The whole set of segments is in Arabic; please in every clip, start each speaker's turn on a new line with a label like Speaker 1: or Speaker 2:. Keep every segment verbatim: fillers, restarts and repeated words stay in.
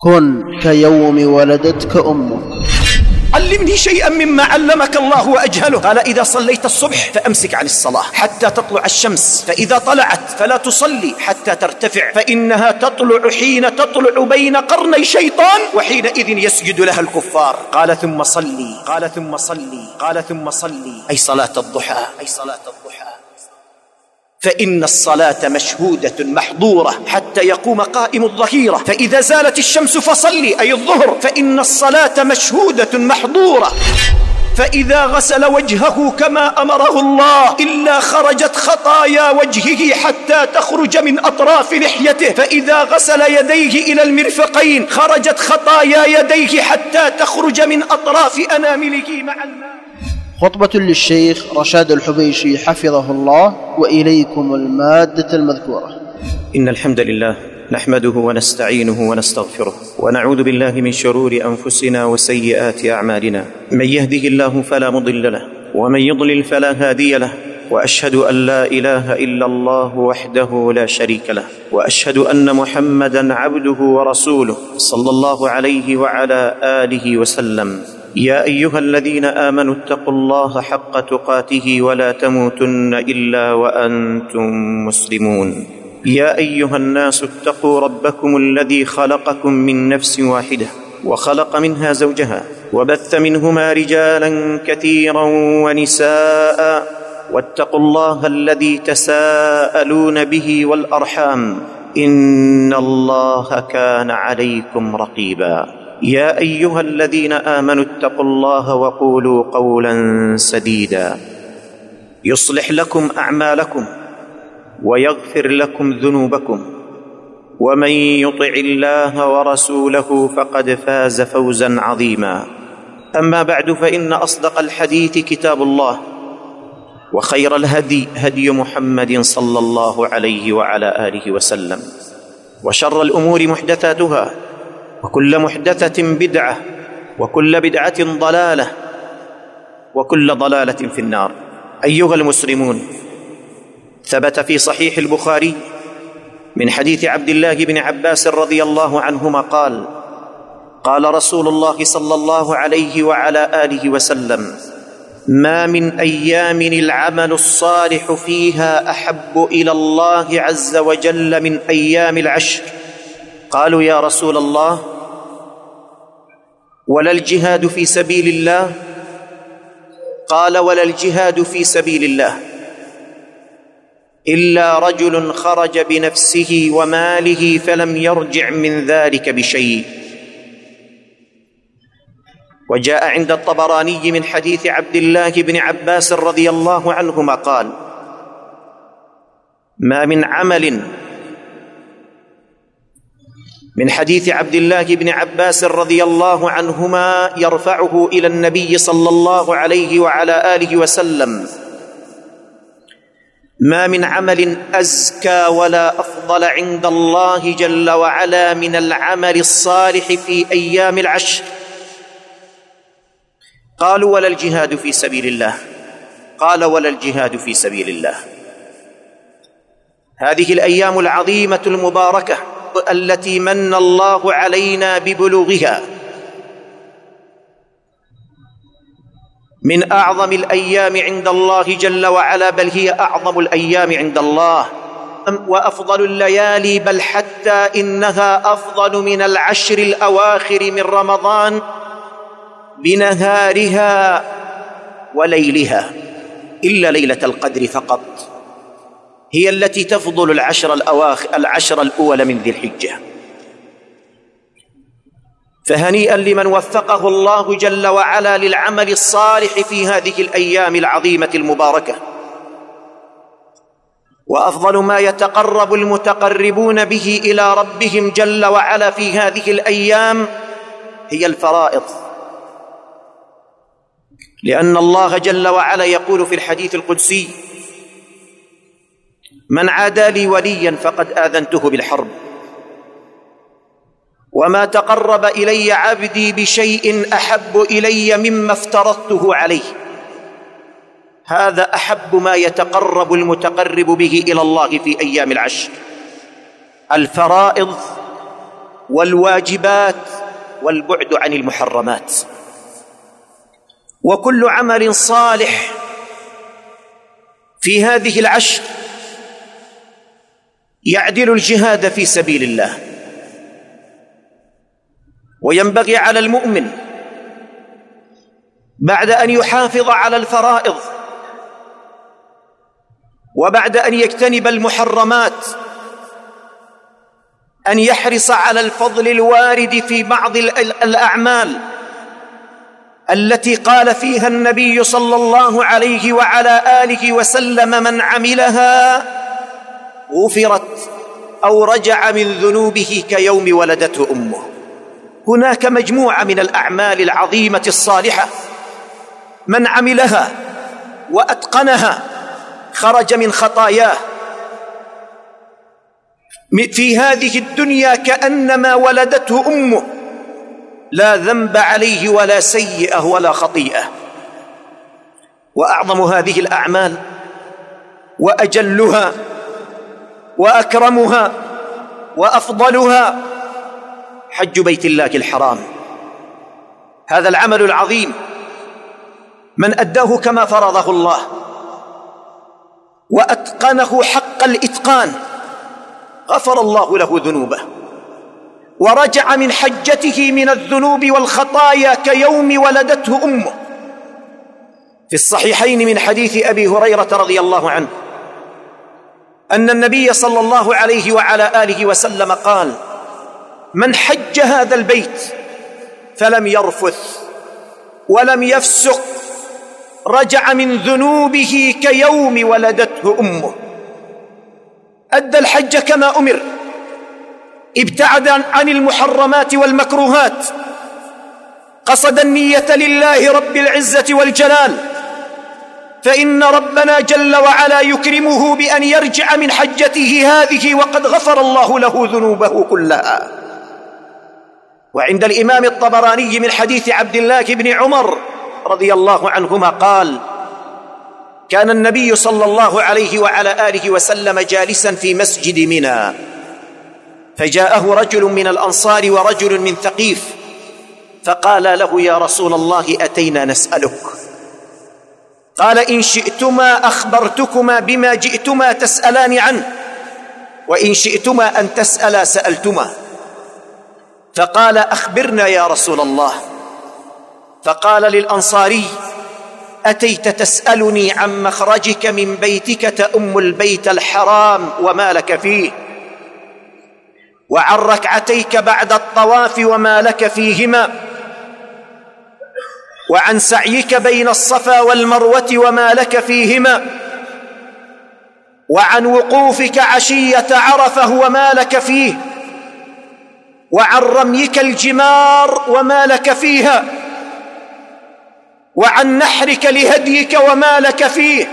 Speaker 1: كن كيوم ولدتك أمك.
Speaker 2: علمني شيئا مما علمك الله وأجهله. قال: إذا صليت الصبح فأمسك عن الصلاة حتى تطلع الشمس، فإذا طلعت فلا تصلي حتى ترتفع، فإنها تطلع حين تطلع بين قرني شيطان، وحينئذ يسجد لها الكفار. قال: ثم صلي قال ثم صلي قال ثم صلي أي صلاة الضحى أي صلاة الضحى فإن الصلاة مشهودة محظورة حتى يقوم قائم الظهيرة، فإذا زالت الشمس فصلي أي الظهر، فإن الصلاة مشهودة محظورة. فإذا غسل وجهه كما أمره الله إلا خرجت خطايا وجهه حتى تخرج من أطراف لحيته، فإذا غسل يديه إلى المرفقين خرجت خطايا يديه حتى تخرج من أطراف أنامله مع الماء.
Speaker 1: خطبة للشيخ رشاد الحبيشي حفظه الله، وإليكم المادة المذكورة.
Speaker 2: إن الحمد لله نحمده ونستعينه ونستغفره، ونعوذ بالله من شرور أنفسنا وسيئات أعمالنا. من يهده الله فلا مضل له، ومن يضلل فلا هادي له، وأشهد أن لا إله إلا الله وحده لا شريك له، وأشهد أن محمدًا عبده ورسوله صلى الله عليه وعلى آله وسلم. يا أيها الذين آمنوا اتقوا الله حق تقاته ولا تموتن إلا وأنتم مسلمون. يا أيها الناس اتقوا ربكم الذي خلقكم من نفس واحدة وخلق منها زوجها وبث منهما رجالا كثيرا ونساء، واتقوا الله الذي تساءلون به والأرحام إن الله كان عليكم رقيبا. يا أيها الذين آمنوا اتقوا الله وقولوا قولا سديدا يصلح لكم أعمالكم ويغفر لكم ذنوبكم، ومن يطع الله ورسوله فقد فاز فوزا عظيما. أما بعد، فإن أصدق الحديث كتاب الله، وخير الهدي هدي محمد صلى الله عليه وعلى آله وسلم، وشر الأمور محدثاتها، وكل محدثة بدعة، وكل بدعة ضلالة، وكل ضلالة في النار. أيها المسلمون، ثبت في صحيح البخاري من حديث عبد الله بن عباس رضي الله عنهما قال: قال رسول الله صلى الله عليه وعلى آله وسلم: ما من أيام العمل الصالح فيها أحب إلى الله عز وجل من أيام العشر. قالوا: يا رسول الله، ولا الجهاد في سبيل الله؟ قال: ولا الجهاد في سبيل الله إلا رجل خرج بنفسه وماله فلم يرجع من ذلك بشيء. وجاء عند الطبراني من حديث عبد الله بن عباس رضي الله عنهما قال: ما من عمل من حديث عبد الله بن عباس رضي الله عنهما يرفعه إلى النبي صلى الله عليه وعلى آله وسلم: ما من عمل أزكى ولا أفضل عند الله جل وعلا من العمل الصالح في أيام العشر. قالوا: ولا الجهاد في سبيل الله؟ قال: ولا الجهاد في سبيل الله. هذه الأيام العظيمة المباركة التي من الله علينا ببلوغها من أعظم الأيام عند الله جل وعلا، بل هي أعظم الأيام عند الله وأفضل الليالي، بل حتى إنها أفضل من العشر الأواخر من رمضان بنهارها وليلها، إلا ليلة القدر فقط هي التي تفضل العشر الأواخر العشر الأول من ذي الحجة. فهنيئا لمن وفقه الله جل وعلا للعمل الصالح في هذه الأيام العظيمة المباركة. وأفضل ما يتقرب المتقربون به إلى ربهم جل وعلا في هذه الأيام هي الفرائض، لأن الله جل وعلا يقول في الحديث القدسي: من عادى لي وليا فقد آذنته بالحرب، وما تقرب إلي عبدي بشيء أحب إلي مما افترضته عليه. هذا أحب ما يتقرب المتقرب به إلى الله في أيام العشر: الفرائض والواجبات والبعد عن المحرمات. وكل عمل صالح في هذه العشر يعدل الجهاد في سبيل الله. وينبغي على المؤمن بعد أن يحافظ على الفرائض وبعد أن يجتنب المحرمات أن يحرص على الفضل الوارد في بعض الأعمال التي قال فيها النبي صلى الله عليه وعلى آله وسلم: من عملها غفرت أو رجع من ذنوبه كيوم ولدته أمه. هناك مجموعة من الأعمال العظيمة الصالحة من عملها وأتقنها خرج من خطاياه في هذه الدنيا كأنما ولدته أمه، لا ذنب عليه ولا سيئة ولا خطيئة. وأعظم هذه الأعمال وأجلها وأكرمها وأفضلها حج بيت الله الحرام. هذا العمل العظيم من أداه كما فرضه الله وأتقنه حق الإتقان غفر الله له ذنوبه ورجع من حجته من الذنوب والخطايا كيوم ولدته أمه. في الصحيحين من حديث أبي هريرة رضي الله عنه أن النبي صلى الله عليه وعلى آله وسلم قال: من حج هذا البيت فلم يرفث ولم يفسق رجع من ذنوبه كيوم ولدته أمه. أدى الحج كما أمر، ابتعد عن المحرمات والمكروهات، قصد النية لله رب العزة والجلال، فإن ربنا جل وعلا يكرمه بأن يرجع من حجته هذه وقد غفر الله له ذنوبه كلها. وعند الإمام الطبراني من حديث عبد الله بن عمر رضي الله عنهما قال: كان النبي صلى الله عليه وعلى آله وسلم جالسا في مسجد منى، فجاءه رجل من الأنصار ورجل من ثقيف، فقال له: يا رسول الله أتينا نسألك. قال: إن شئتما أخبرتكما بما جئتما تسألان عنه، وإن شئتما أن تسألا سألتما. فقال: أخبرنا يا رسول الله. فقال للأنصاري: أتيت تسألني عن مخرجك من بيتك تأم البيت الحرام وما لك فيه، وعن ركعتيك بعد الطواف وما لك فيهما، وعن سعيك بين الصفا والمروة وما لك فيهما، وعن وقوفك عشية عرفة وما لك فيه، وعن رميك الجمار وما لك فيها، وعن نحرك لهديك وما لك فيه،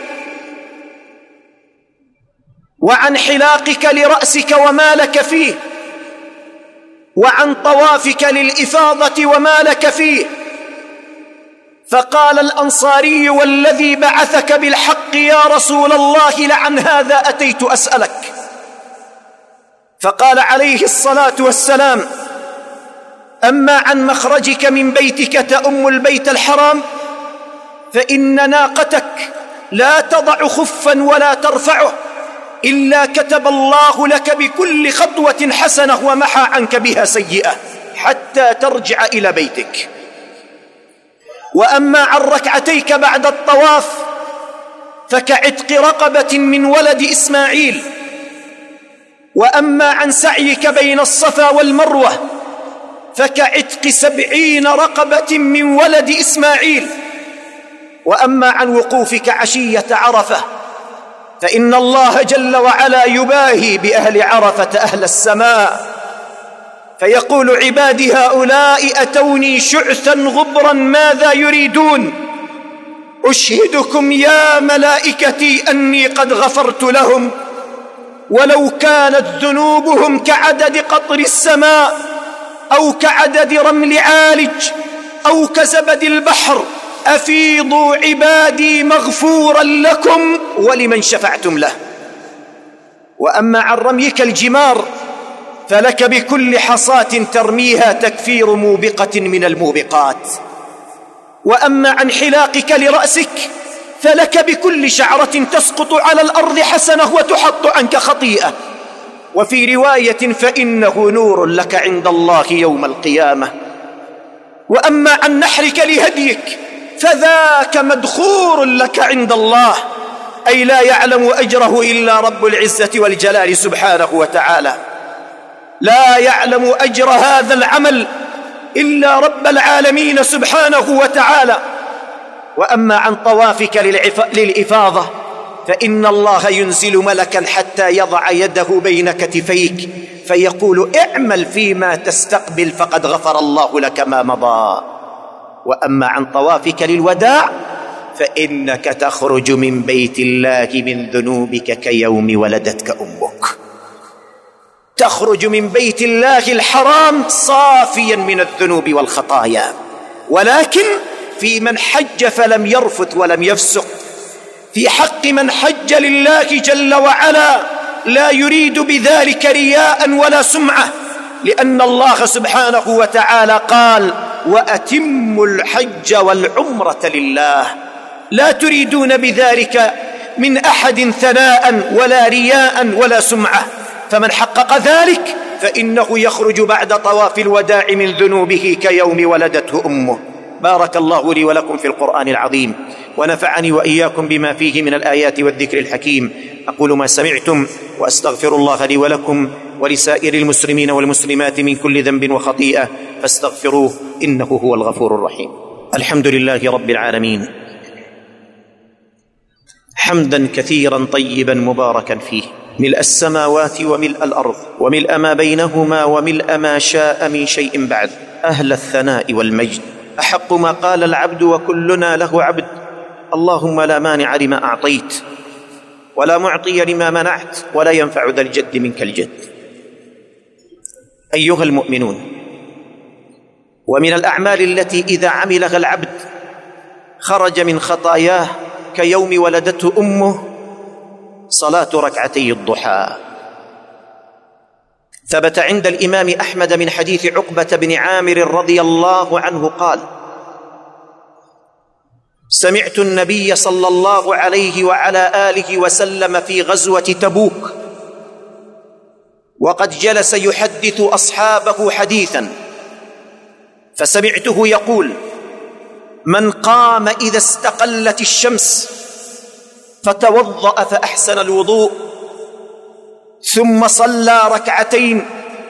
Speaker 2: وعن حلاقك لرأسك وما لك فيه، وعن طوافك للإفاضة وما لك فيه. فقال الأنصاري: والذي بعثك بالحق يا رسول الله لعن هذا أتيت أسألك. فقال عليه الصلاة والسلام: أما عن مخرجك من بيتك تأم البيت الحرام فإن ناقتك لا تضع خفا ولا ترفعه إلا كتب الله لك بكل خطوة حسنة ومحى عنك بها سيئة حتى ترجع إلى بيتك. وأما عن ركعتيك بعد الطواف فكعتق رقبة من ولد إسماعيل. وأما عن سعيك بين الصفا والمروة فكعتق سبعين رقبة من ولد إسماعيل. وأما عن وقوفك عشية عرفة فإن الله جل وعلا يباهي بأهل عرفة أهل السماء فيقول: عبادي هؤلاء أتوني شعثا غبرا ماذا يريدون؟ أشهدكم يا ملائكتي أني قد غفرت لهم، ولو كانت ذنوبهم كعدد قطر السماء أو كعدد رمل عالج أو كزبد البحر أفيضوا عبادي مغفورا لكم ولمن شفعتم له. وأما عن رميك الجمار فلك بكل حصاة ترميها تكفير موبقة من الموبقات. وأما عن حلاقك لرأسك فلك بكل شعرة تسقط على الأرض حسنة وتحط عنك خطيئة. وفي رواية فإنه نور لك عند الله يوم القيامة. وأما عن نحرك لهديك فذاك مدخور لك عند الله، أي لا يعلم أجره إلا رب العزة والجلال سبحانه وتعالى. لا يعلم أجر هذا العمل إلا رب العالمين سبحانه وتعالى. وأما عن طوافك للإفاضة فإن الله ينزل ملكا حتى يضع يده بين كتفيك فيقول اعمل فيما تستقبل فقد غفر الله لك ما مضى. وأما عن طوافك للوداع فإنك تخرج من بيت الله من ذنوبك كيوم ولدتك أمك. تخرج من بيت الله الحرام صافيا من الذنوب والخطايا. ولكن في من حج فلم يرفث ولم يفسق، في حق من حج لله جل وعلا لا يريد بذلك رياء ولا سمعة، لأن الله سبحانه وتعالى قال وأتموا الحج والعمرة لله، لا تريدون بذلك من أحد ثناء ولا رياء ولا سمعة. فمن حقق ذلك فإنه يخرج بعد طواف الوداع من ذنوبه كيوم ولدته أمه. بارك الله لي ولكم في القرآن العظيم، ونفعني وإياكم بما فيه من الآيات والذكر الحكيم. أقول ما سمعتم وأستغفر الله لي ولكم ولسائر المسلمين والمسلمات من كل ذنب وخطيئة فاستغفروه إنه هو الغفور الرحيم. الحمد لله رب العالمين، حمدا كثيرا طيبا مباركا فيه، ملء السماوات وملء الأرض وملء ما بينهما وملء ما شاء من شيء بعد، أهل الثناء والمجد. أحق ما قال العبد وكلنا له عبد. اللهم لا مانع لما أعطيت ولا معطي لما منعت ولا ينفع ذا الجد منك الجد. أيها المؤمنون، ومن الأعمال التي إذا عملها العبد خرج من خطاياه كيوم ولدته أمه صلاة ركعتي الضحى. ثبت عند الإمام أحمد من حديث عقبة بن عامر رضي الله عنه قال سمعت النبي صلى الله عليه وعلى آله وسلم في غزوة تبوك وقد جلس يحدث أصحابه حديثا، فسمعته يقول من قام إذا استقلت الشمس فتوضأ فأحسن الوضوء ثم صلى ركعتين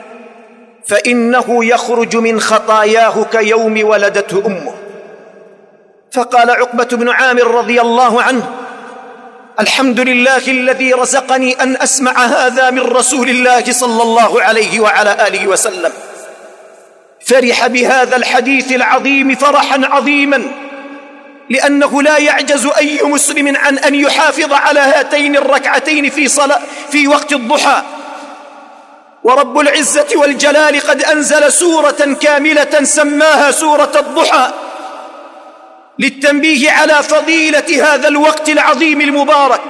Speaker 2: فإنه يخرج من خطاياه كيوم ولدته أمه. فقال عقبة بن عامر رضي الله عنه الحمد لله الذي رزقني أن أسمع هذا من رسول الله صلى الله عليه وعلى آله وسلم. فرح بهذا الحديث العظيم فرحا عظيما، لأنه لا يعجز أي مسلم عن أن يحافظ على هاتين الركعتين في صلاة في وقت الضحى. ورب العزة والجلال قد أنزل سورة كاملة سماها سورة الضحى للتنبيه على فضيلة هذا الوقت العظيم المبارك.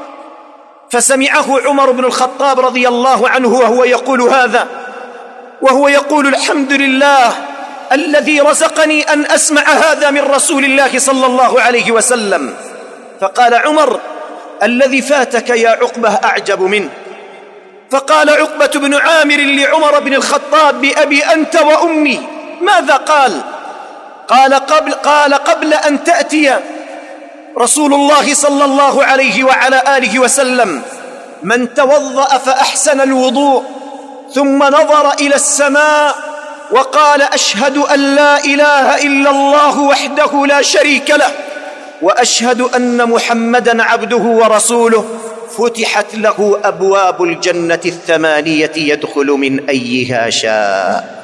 Speaker 2: فسمعه عمر بن الخطاب رضي الله عنه وهو يقول هذا، وهو يقول الحمد لله الذي رزقني أن أسمع هذا من رسول الله صلى الله عليه وسلم. فقال عمر الذي فاتك يا عقبة أعجب منه. فقال عقبة بن عامر لعمر بن الخطاب بأبي أنت وأمي ماذا قال؟ قال قبل, قال قبل أن تأتي رسول الله صلى الله عليه وعلى آله وسلم من توضأ فأحسن الوضوء ثم نظر إلى السماء وقال أشهد أن لا إله إلا الله وحده لا شريك له وأشهد أن محمدًا عبده ورسوله فتحت له أبواب الجنة الثمانية يدخل من أيها شاء.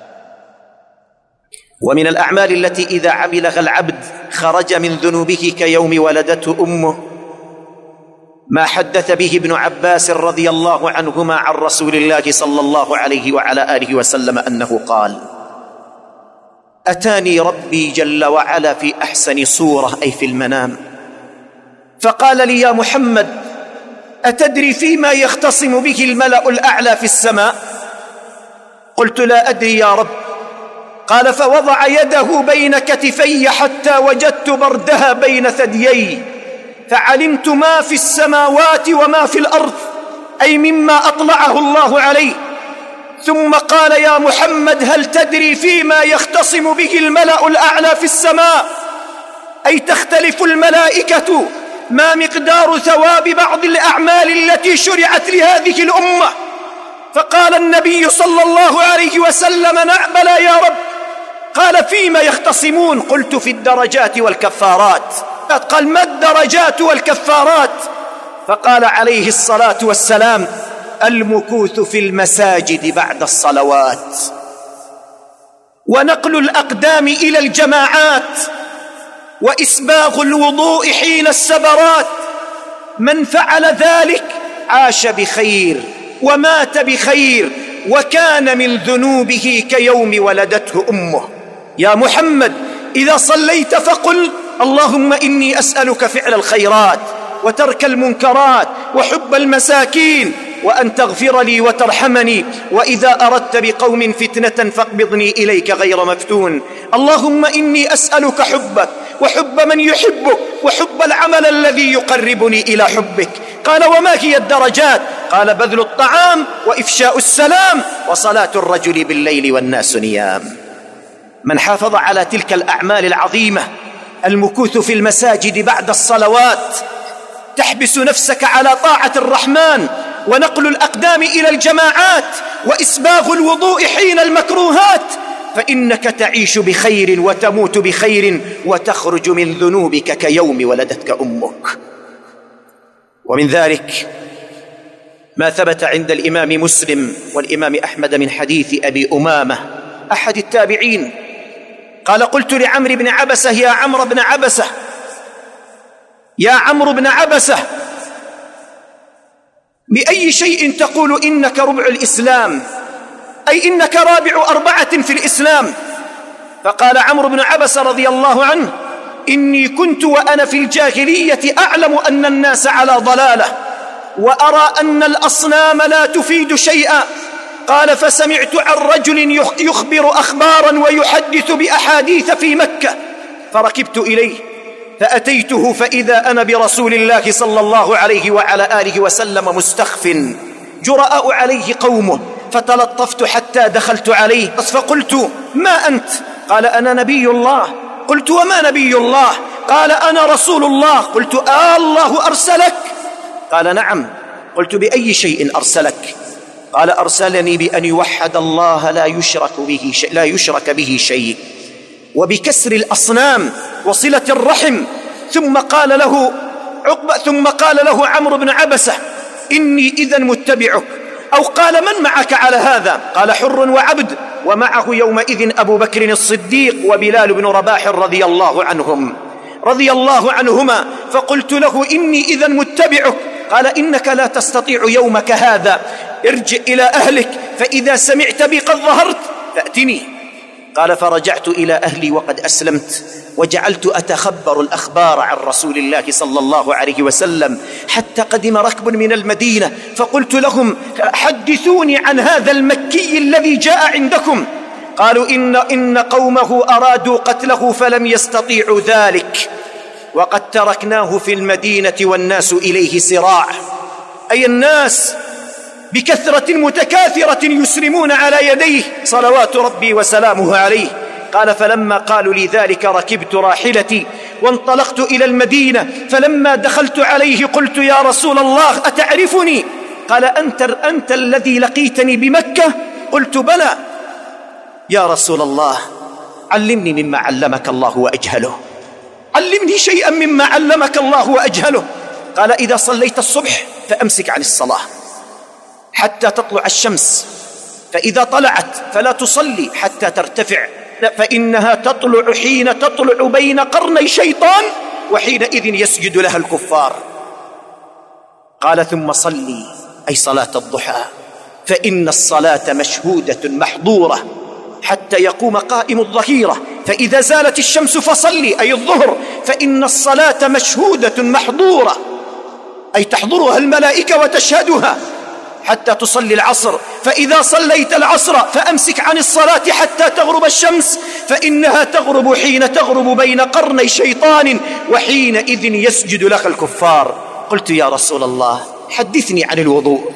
Speaker 2: ومن الأعمال التي إذا عملها العبد خرج من ذنوبه كيوم ولدته أمه ما حدث به ابن عباس رضي الله عنهما عن رسول الله صلى الله عليه وعلى آله وسلم أنه قال أتاني ربي جل وعلا في أحسن صورة أي في المنام فقال لي يا محمد أتدري فيما يختصم به الملأ الأعلى في السماء؟ قلت لا أدري يا رب. قال فوضع يده بين كتفي حتى وجدت بردها بين ثديي، فعلمت ما في السماوات وما في الأرض، أي مما أطلعه الله عليه. ثم قال يا محمد هل تدري فيما يختصم به الملأ الأعلى في السماء؟ أي تختلف الملائكة ما مقدار ثواب بعض الأعمال التي شرعت لهذه الأمة. فقال النبي صلى الله عليه وسلم نعم بلى يا رب. قال فيما يختصمون؟ قلت في الدرجات والكفارات. قال ما الدرجات والكفارات؟ فقال عليه الصلاة والسلام المكوث في المساجد بعد الصلوات، ونقل الأقدام إلى الجماعات، وإسباغ الوضوء حين السبرات. من فعل ذلك عاش بخير ومات بخير، وكان من ذنوبه كيوم ولدته أمه. يا محمد إذا صليت فقل اللهم إني أسألك فعل الخيرات وترك المنكرات وحب المساكين، وأن تغفر لي وترحمني، وإذا أردت بقوم فتنة فاقبضني إليك غير مفتون. اللهم إني أسألك حبك وحب من يحبك وحب العمل الذي يقربني إلى حبك. قال وما هي الدرجات؟ قال بذل الطعام وإفشاء السلام وصلاة الرجل بالليل والناس نيام. من حافظ على تلك الأعمال العظيمة، المكوث في المساجد بعد الصلوات، تحبس نفسك على طاعة الرحمن، ونقل الأقدام إلى الجماعات، وإسباغ الوضوء حين المكروهات، فإنك تعيش بخير وتموت بخير، وتخرج من ذنوبك كيوم ولدتك أمك. ومن ذلك ما ثبت عند الإمام مسلم والإمام أحمد من حديث أبي أمامة أحد التابعين قال قلت لعمرو بن عبسة يا عمرو بن عبسة يا عمرو بن عبسة بأي شيء تقول إنك ربع الإسلام، أي إنك رابع أربعة في الإسلام؟ فقال عمرو بن عبسة رضي الله عنه إني كنت وأنا في الجاهلية أعلم أن الناس على ضلالة، وأرى أن الأصنام لا تفيد شيئا. قال فسمعت عن رجل يخبر أخبارا ويحدث بأحاديث في مكة، فركبت إليه فأتيته فإذا أنا برسول الله صلى الله عليه وعلى آله وسلم مستخف، جرأ عليه قومه، فتلطفت حتى دخلت عليه فقلت ما أنت؟ قال أنا نبي الله. قلت وما نبي الله؟ قال أنا رسول الله. قلت آه الله أرسلك؟ قال نعم. قلت بأي شيء أرسلك؟ قال أرسلني بأن يوحد الله لا يشرك به شيء لا يشرك به شيء، وبكسر الأصنام وصلة الرحم. ثم قال له عقبة ثم قال له عمرو بن عبسة إني إذن متبعك. أو قال من معك على هذا؟ قال حر وعبد، ومعه يومئذ أبو بكر الصديق وبلال بن رباح رضي الله عنهم رضي الله عنهما. فقلت له إني إذن متبعك. قال إنك لا تستطيع يومك هذا، ارجع إلى أهلك، فإذا سمعت بي قد ظهرت فأتني. قال فرجعت إلى أهلي وقد أسلمت، وجعلت أتخبر الأخبار عن رسول الله صلى الله عليه وسلم، حتى قدم ركب من المدينة، فقلت لهم حدثوني عن هذا المكي الذي جاء عندكم. قالوا إن, إن قومه أرادوا قتله فلم يستطيعوا ذلك، وقد تركناه في المدينة والناس إليه سراع، أي الناس بكثرة متكاثرة يسلمون على يديه صلوات ربي وسلامه عليه. قال فلما قالوا لي ذلك ركبت راحلتي وانطلقت إلى المدينة، فلما دخلت عليه قلت يا رسول الله أتعرفني؟ قال أنت, أنت الذي لقيتني بمكة؟ قلت بلى. يا رسول الله علمني مما علمك الله وأجهله، علمني شيئا مما علمك الله وأجهله. قال إذا صليت الصبح فأمسك عن الصلاة حتى تطلع الشمس، فإذا طلعت فلا تصلي حتى ترتفع، فإنها تطلع حين تطلع بين قرني شيطان، وحينئذ يسجد لها الكفار. قال ثم صلي، أي صلاة الضحى، فإن الصلاة مشهودة محظورة حتى يقوم قائم الظهيرة، فإذا زالت الشمس فصلي، أي الظهر، فإن الصلاة مشهودة محظورة، أي تحضرها الملائكة وتشهدها حتى تصلي العصر، فإذا صليت العصر فأمسك عن الصلاة حتى تغرب الشمس، فإنها تغرب حين تغرب بين قرني شيطان، وحينئذ يسجد لك الكفار. قلت يا رسول الله حدثني عن الوضوء.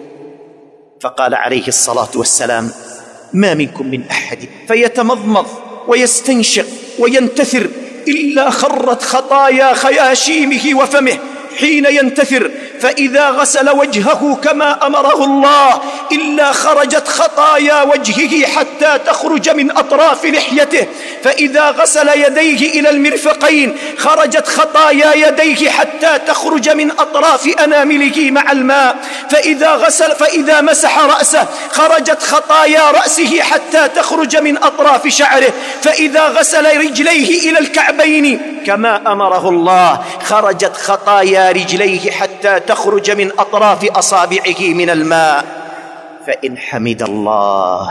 Speaker 2: فقال عليه الصلاة والسلام: ما منكم من أحد فيتمضمض ويستنشق وينتثر إلا خرت خطايا خياشيمه وفمه حين ينتثر، فإذا غسل وجهه كما أمره الله إلا خرجت خطايا وجهه حتى تخرج من أطراف لحيته، فإذا غسل يديه إلى المرفقين خرجت خطايا يديه حتى تخرج من أطراف أنامله مع الماء، فإذا غسل فإذا مسح رأسه خرجت خطايا رأسه حتى تخرج من أطراف شعره، فإذا غسل رجليه إلى الكعبين كما أمره الله خرجت خطايا رجليه حتى تخرج من أطراف أصابعه من الماء. فإن حمد الله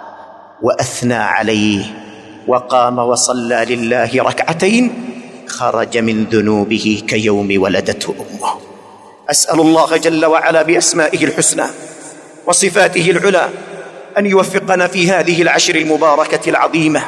Speaker 2: وأثنى عليه وقام وصلى لله ركعتين خرج من ذنوبه كيوم ولدته أمه. أسأل الله جل وعلا بأسمائه الحسنى وصفاته العلى أن يوفقنا في هذه العشر المباركة العظيمة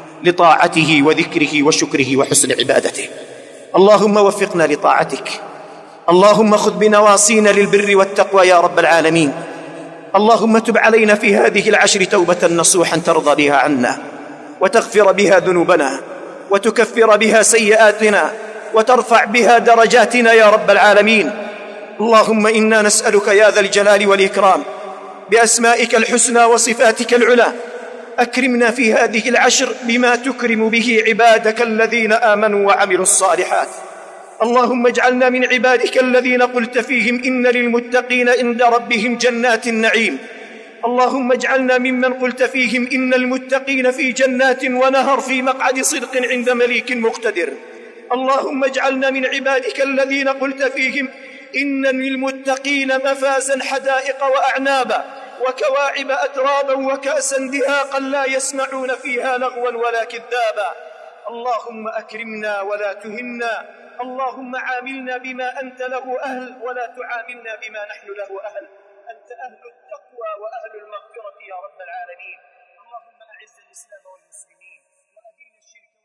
Speaker 2: لطاعته وذكره وشكره وحسن عبادته. اللهم وفقنا لطاعتك، اللهم خذ بنواصينا للبر والتقوى يا رب العالمين. اللهم تب علينا في هذه العشر توبة نصوحا ترضى بها عنا وتغفر بها ذنوبنا وتكفر بها سيئاتنا وترفع بها درجاتنا يا رب العالمين. اللهم إنا نسألك يا ذا الجلال والإكرام بأسمائك الحسنى وصفاتك العلى أكرمنا في هذه العشر بما تكرم به عبادك الذين آمنوا وعملوا الصالحات. اللهم اجعلنا من عبادك الذين قلت فيهم إن للمتقين عند ربهم جنات النعيم. اللهم اجعلنا ممن قلت فيهم إن المتقين في جنات ونهر في مقعد صدق عند مليك مقتدر. اللهم اجعلنا من عبادك الذين قلت فيهم إن للمتقين مفازا حدائق وأعنابا وكواعب أترابا وكأسا دهاقا لا يسمعون فيها لغوا ولا كذابا. اللهم أكرمنا ولا تهنا، اللهم عاملنا بما أنت له أهل ولا تعاملنا بما نحن له أهل. أنت أهل التقوى وأهل المغفرة يا رب العالمين. اللهم أعز الإسلام والمسلمين وأذل الشرك